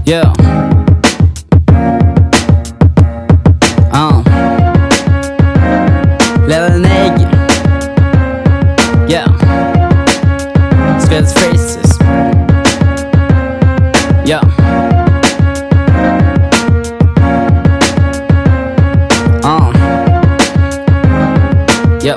Yeah. Level naked. Yeah. Skills faces. Yeah. Yeah.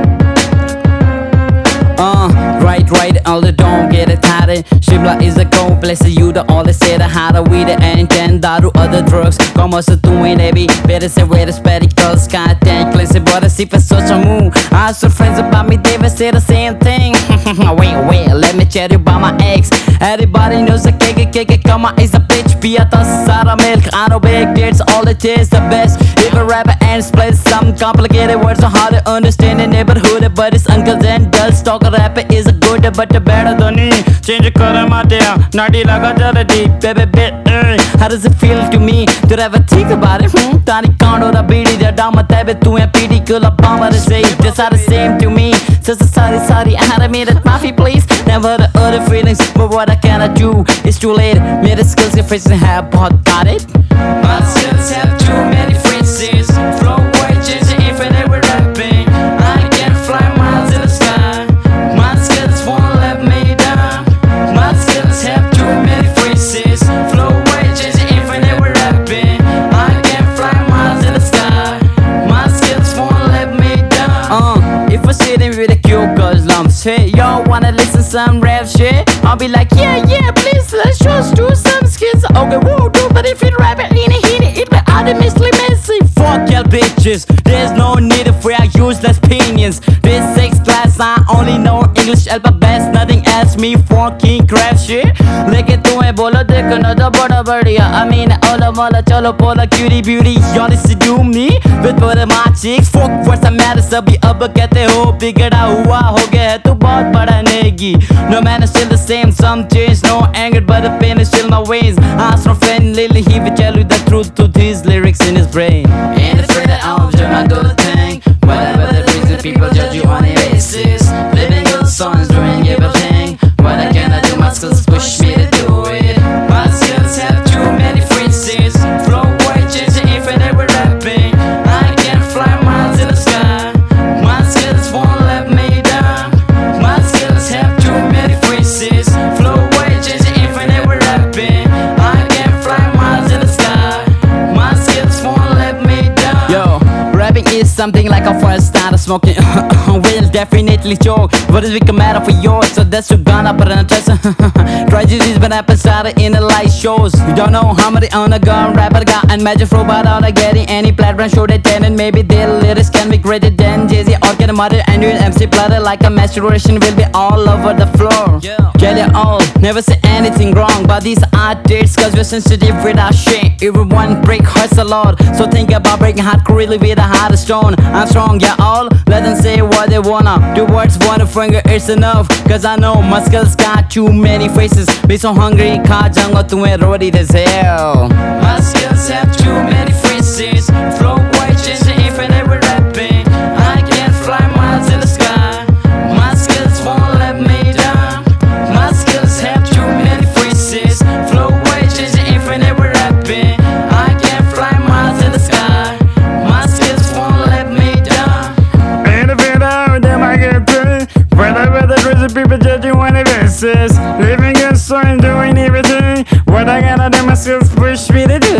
Right, all the don't get it tired. Shibla is a cold place. You the all they say the harder we the and then daru other drugs. Como se tu in baby. Better say where the spectacles. Sky tank, let's say what I see for such a move. I asked some friends about me, they would say the same thing. Wait, let me tell you about my ex. Everybody knows the kick, come on, is a bitch. Be a Sara milk. I know big dates, all it is the best. If a rapper and split some complicated words are hard to understand in neighborhood, but it's uncles and dulls. Talk a rapper is a good, but the better than me. Change your color, my dear. Naughty like a deep, baby bit. How does it feel to me to ever think about it? Tani count or a beady, they're down my tab to a pity, cool up bomb to say. Just are the same to me. So sorry, I had to meet it, Mafi, please. Never the other feelings, but what I cannot do, it's too late. Made the skills your face and have bought, got it? My skills have too many phrases. Flow white, changing infinite with rapping. I can fly miles in the sky. My skills won't let me down. My skills have too many phrases. Flow white, changing infinite with rapping. I can fly miles in the sky. My skills won't let me down. If we're sitting with a cute girl's lumps, hey, y'all wanna listen some rap shit? I'll be like, yeah, please, let's just do some skits. Okay, whoa, do, but if it rap it, it be ultimately messy. Fuck y'all bitches, there's no need for your useless opinions. This 6th class, I only know English alphabets, nothing else, me fucking crap shit. Leke tumhe bolo dekho na to bada badhiya. I mean, ola mala chalo pola cutie beauty. Y'all listen to do me with both of my chicks. Fuck what's the matter, sabhi ab kehte ho bigada hua ho gaya hai tu bahut bada negi. No man is still the same, some change, no anger, but the pain is still my ways. Ask my friend Lily, he will tell you the truth to these lyrics in his brain. Ain't afraid that I'll do my good thing. Whatever the reason, people judge you on a basis. Living good songs, doing everything. What I cannot do, my skills push me to do it. My skills have too many phrases. Flow white, changing infinite with rapping. I can fly miles in the sky. My skills won't let me down. My skills have too many phrases. Flow white, changing infinite with rapping. I can fly miles in the sky. My skills won't let me down. Yo, rapping is something like a first starter smoking. Will definitely choke. What is become matter for yours? So that's your gonna put in a test. Tragedies but happen started in the light shows. You don't know how many on a gun rapper got and magic robot out of getting any platform show they ten, and maybe their lyrics can be greater than Jay-Z or get a mother and you MC platter like a masturbation will be all over the floor. Tell you all, never say anything wrong, but these artists cause we're sensitive with our shit. Everyone break hurts a lot, so think about breaking heart really with a heart of stone. I'm strong, yeah all, let them say what they wanna. Do words one finger, it's enough, cause I know my skills got too many faces. Be so hungry, kha janga tumhe roti as hell. My skills have too many phrases. Flow white, changing infinite with rapping. I can fly miles in the sky. My skills won't let me down. My skills have too many phrases. Flow white, changing infinite with rapping. I can fly miles in the sky. My skills won't let me down. Ain't a bit out them I get through. Whether the rich people judge you on the basis. Living good, so I'm doing everything. What I gotta do, my skills push me to do